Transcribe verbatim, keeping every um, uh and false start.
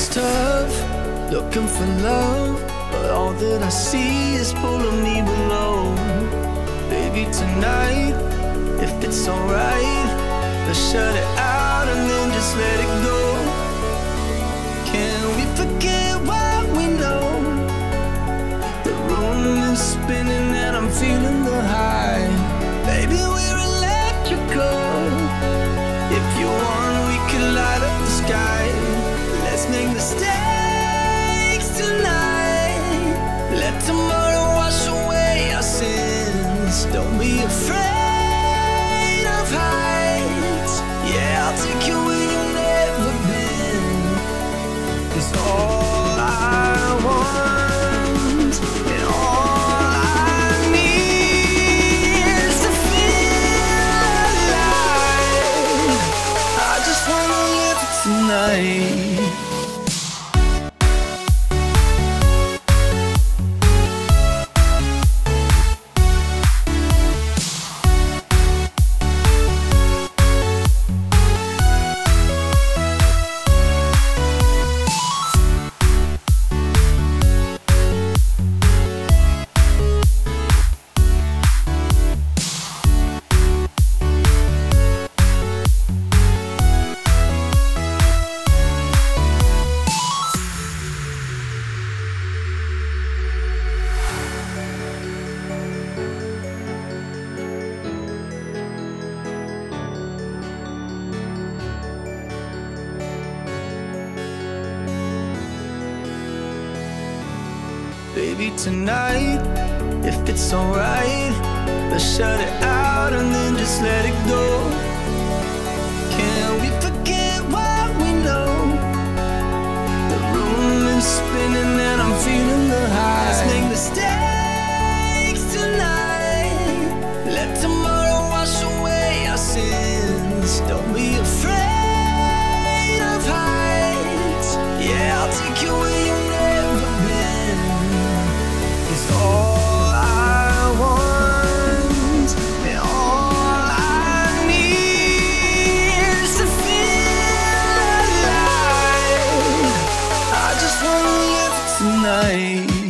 it's tough, looking for love, but all that I see is pulling me below. Baby, tonight, if it's alright, let's shut it out and then just let it go. Can we forget what we know? The room is spinning and I'm feeling the high. Baby, we're electrical. If you want, we can light up the sky. Let's make mistakes tonight. Let tomorrow wash away our sins. Don't be afraid of heights. Yeah, I'll take you where you've never been. 'Cause all I want and all I need is to feel alive. I just wanna live tonight. Baby, tonight, if it's alright, let's shut it out and then just let it go. Can we forget what we know? The room is spinning and I'm feeling the high. Let's make mistakes tonight. Let tomorrow wash away our sins. Don't be afraid of heights. Yeah, I'll take you where you've never been. 'Cause all I want and all I need is to feel alive. I just wanna live tonight.